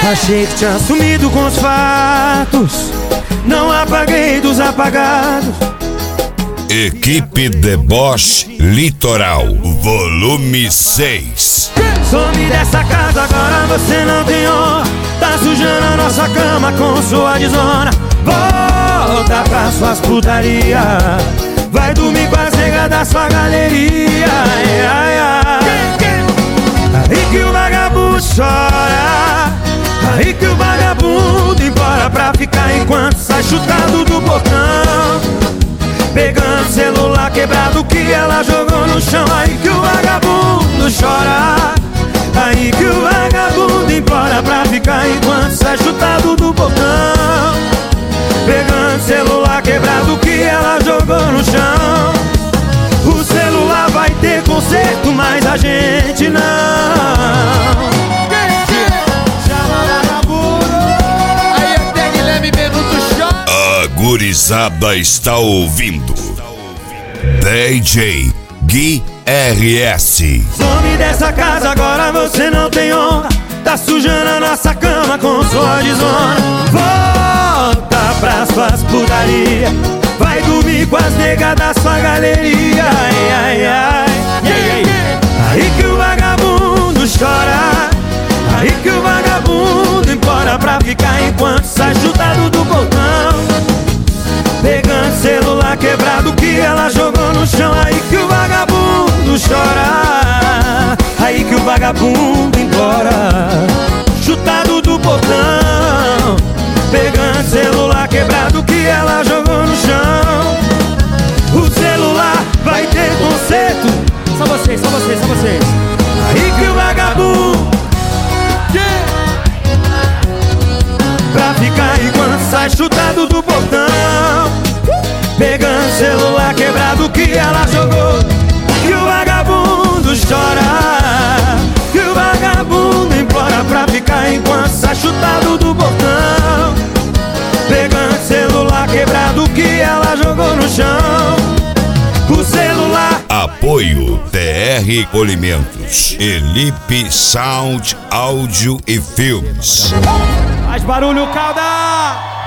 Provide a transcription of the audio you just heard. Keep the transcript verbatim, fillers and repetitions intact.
Achei que tinha sumido com os fatos, não apaguei dos apagados. Equipe Deboche Litoral, volume seis. Some dessa casa, agora você não tem honra. Tá sujando a nossa cama com sua desonra. Volta pra suas putaria, vai dormir com as negas da sua galeria. Ai, ai, ai. Aí que o vagabundo chora, aí que o vagabundo implora pra ficar enquanto sai chutado do portão, pegando celular quebrado que ela jogou no chão. Aí que o vagabundo chora, aí que o vagabundo implora pra ficar enquanto sai chutado do portão, pegando celular quebrado que ela jogou no chão. O celular vai ter conserto, mas a gente não. A gurizada está ouvindo D J Gui R S. Some dessa casa, agora você não tem honra. Tá sujando a nossa cama com sua desonra. Volta pra suas putaria, vai dormir com as negas da sua galeria. Ai, ai, ai. Yeah, yeah. Aí que o vagabundo chora, aí que o vagabundo implora pra ficar enquanto sai chutado do portão, pegando celular quebrado que ela jogou no chão. Aí que o vagabundo chora, aí que o vagabundo implora, chutado do portão, pegando celular quebrado que ela jogou no chão. O celular vai ter conserto. Só vocês, só vocês, só vocês. Aí que o vagabundo, yeah, pra ficar enquanto sai chutado do portão, pegando celular quebrado que ela jogou. Que o vagabundo chora, que o vagabundo implora pra ficar enquanto sai chutado do portão, pegando celular quebrado que ela jogou no chão. O celular. Apoio T R Polimentos, Elipe Sound, Áudio e Filmes. Faz barulho, Calda!